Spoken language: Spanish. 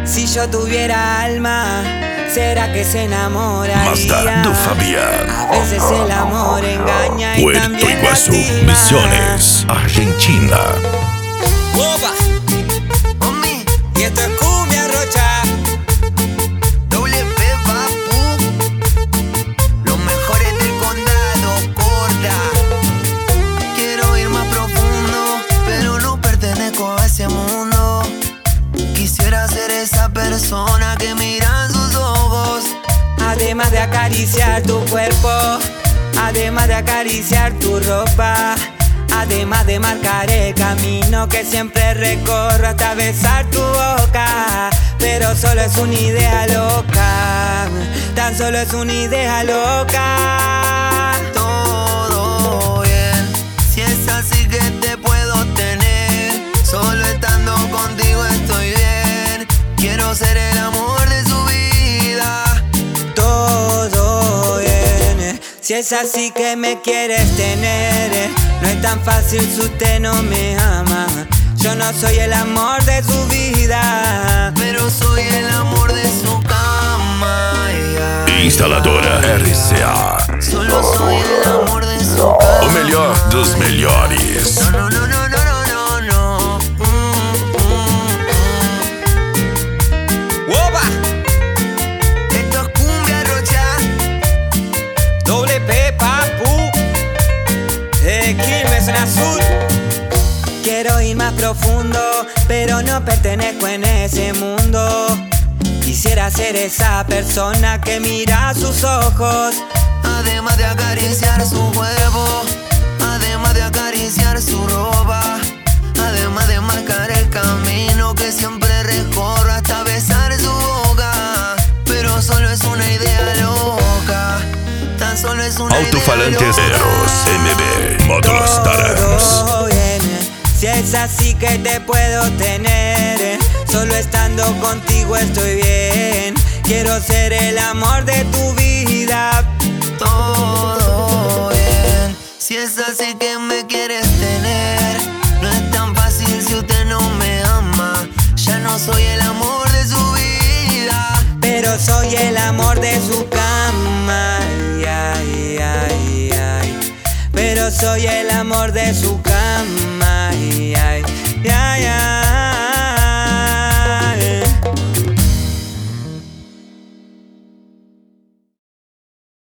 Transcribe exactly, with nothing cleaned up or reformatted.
Si yo tuviera alma, ¿será que se enamoraría? Mazda do Fabián. A veces el amor engaña y Puerto también Iguazú, lastima. Misiones, Argentina. Opa, mami, y esto es cumbia rocha. Doble P, papu. Los mejores del condado, corta. Quiero ir más profundo, pero no pertenezco a ese mundo. Quisiera ser esa persona que mira en sus ojos. Además de acariciar tu cuerpo, además de acariciar tu ropa, además de marcar el camino que siempre recorro hasta besar tu boca. Pero solo es una idea loca, tan solo es una idea loca. Todo bien, si es así que te puedo tener. Solo estando contigo estoy bien. Quiero ser el amor de su vida. Todo bien, si es así que me quieres tener. No es tan fácil si usted no me ama. Yo no soy el amor de su vida, pero soy el amor de su cama. Yeah, Instaladora R C A. Solo soy el amor de su cama. O melhor dos melhores. No, no, no, no, no, no, no. Mm, mm, mm. ¡Opa! Esto es cumbia rocha. Doble P, papu. De Quilmes en azul. Quiero ir más profundo, pero no pertenezco en ese mundo. Quisiera ser esa persona que mira sus ojos. Además de acariciar su cuerpo, además de acariciar su ropa, además de marcar el camino que siempre recorro hasta besar su boca. Pero solo es una idea loca, tan solo es una Alto-falantes idea loca. Eros M B Módulos Tarams. Todo bien, si es así que te puedo tener. Solo estando contigo estoy bien. Quiero ser el amor de tu vida. Todo bien, si es así que me quieres tener. No es tan fácil si usted no me ama. Ya no soy el amor de su vida, pero soy el amor de su cama. Ay, ay, ay, ay. Pero soy el amor de su cama. Ay, ay, ay, ay.